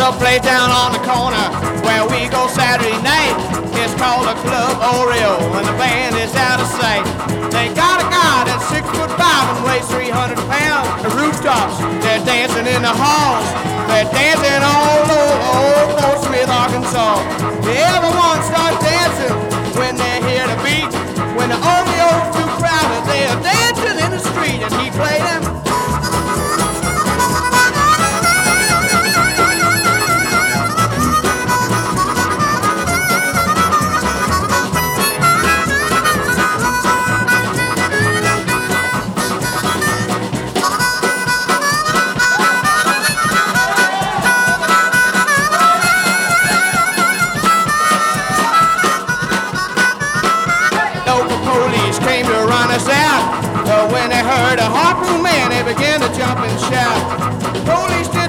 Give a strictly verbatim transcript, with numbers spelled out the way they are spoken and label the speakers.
Speaker 1: little place down on the corner where we go Saturday night. It's called the Club Oreo, and the band is out of sight. They got a guy that's six foot five and weighs three hundred pounds. The rooftops, they're dancing in the halls. They're dancing all over old Fort Smith, Arkansas. Everyone starts dancing when they hear the beat. When the Oreo's too crowded, they are dancing in the street, and he played them. But when they heard a harpoon man, they began to jump and shout. Police